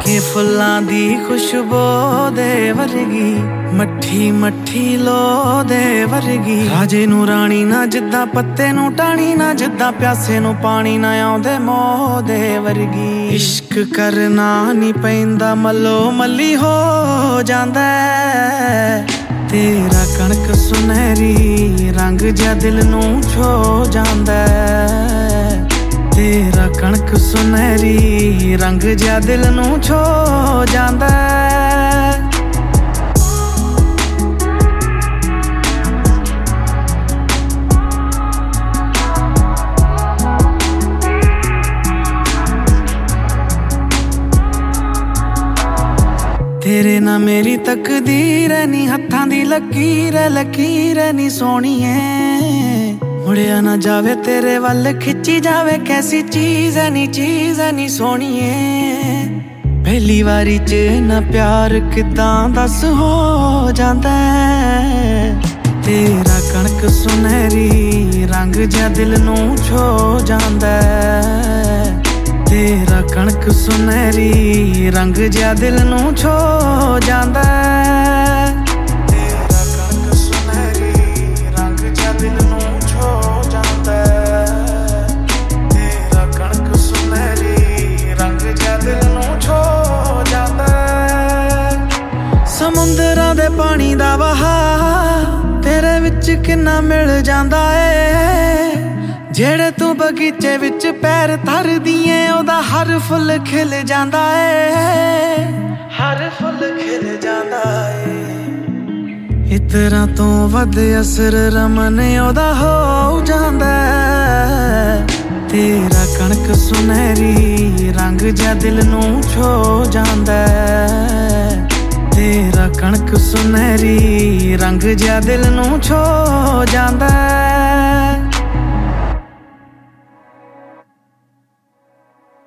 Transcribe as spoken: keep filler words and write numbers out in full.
के फुल्लां दी खुशबू दे वर्गी, मट्ठी मट्ठी लो दे वर्गी। राजे नू राणी ना जिद्दां पत्ते नू टाणी ना, जिद्दां प्यासे नू पानी ना आउंदे मोह दे वर्गी। इश्क करना नी पैंदा मलो मली हो जांदा तेरा कणक सुनहरी रंग जा दिल नू छो जांदा। तेरा कणक सुनहरी रंग जा दिल नू छो जांदा। तेरे ना मेरी तकदीर नी, हत्थां दी लकीर लकीर नी सोहणीए। मुड़िया ना जावे तेरे वल खिंची जावे, कैसी चीज है नी चीज है नी सोहणीए। पहली वारी च ना प्यार किदां दस हो जांदा तेरा कणक सुनहरी रंग जा दिल नू छो जांदा। तेरा कणक सुनहरी रंग जा दिल नू छो जांदा। तेरा कणक सुनहरी रंग जा दिल नू छो जांदा। तेरा कणक सुनहरी रंग जा दिल नू छो जांदा। समुंदरां दे पानी दा वहा तेरे विच किन्ना मिल जांदा ए। जेड़े तू बगीचे विच पैर धर दिए ओदा हर फुल खिल जांदा ए। हर फुल खिल जांदा ए। इतरा तो वध असर रमन ओदा हो जांदा। तेरा कणक सुनहरी रंग जा दिल नू छो जांदा। तेरा कणक सुनहरी रंग जा दिल नू छो जांदा।